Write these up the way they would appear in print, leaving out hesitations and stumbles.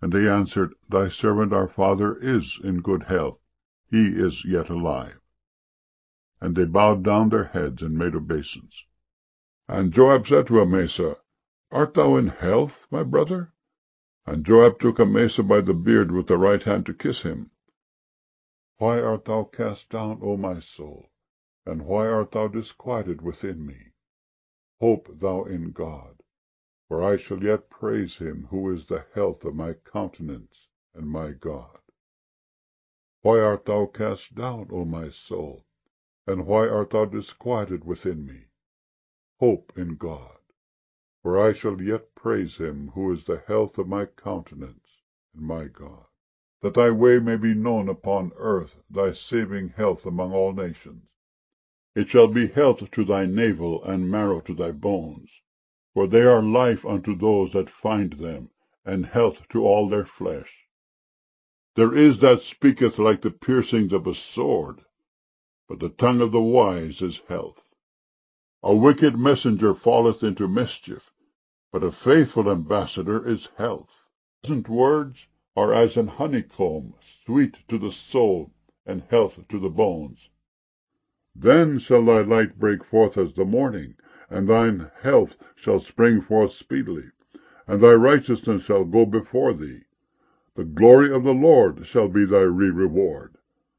And they answered, Thy servant our father is in good health, he is yet alive. And they bowed down their heads and made obeisance. And Joab said to Amasa, Art thou in health, my brother? And Joab took Amasa by the beard with the right hand to kiss him. Why art thou cast down, O my soul? And why art thou disquieted within me? Hope thou in God, for I shall yet praise him, who is the health of my countenance and my God. Why art thou cast down, O my soul? And why art thou disquieted within me? Hope in God, for I shall yet praise him, who is the health of my countenance and my God. That thy way may be known upon earth, thy saving health among all nations. It shall be health to thy navel, and marrow to thy bones. For they are life unto those that find them, and health to all their flesh. There is that speaketh like the piercings of a sword, but the tongue of the wise is health. A wicked messenger falleth into mischief, but a faithful ambassador is health. Pleasant words are as an honeycomb, sweet to the soul, and health to the bones. Then shall thy light break forth as the morning, and thine health shall spring forth speedily, and thy righteousness shall go before thee. The glory of the Lord shall be thy reward.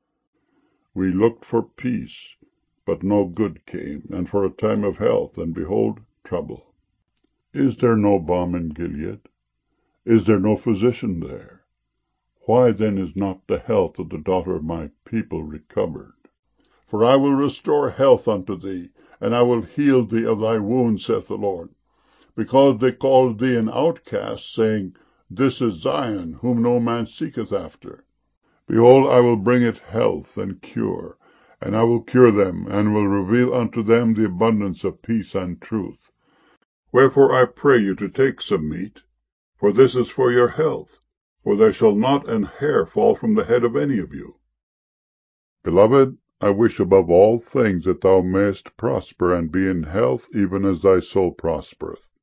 We looked for peace, but no good came, and for a time of health, and behold, trouble. Is there no balm in Gilead? Is there no physician there? Why then is not the health of the daughter of my people recovered? For I will restore health unto thee, and I will heal thee of thy wounds, saith the Lord. Because they called thee an outcast, saying, This is Zion, whom no man seeketh after. Behold, I will bring it health and cure, and I will cure them, and will reveal unto them the abundance of peace and truth. Wherefore I pray you to take some meat, for this is for your health, for there shall not an hair fall from the head of any of you. Beloved, I wish above all things that thou mayest prosper and be in health, even as thy soul prospereth.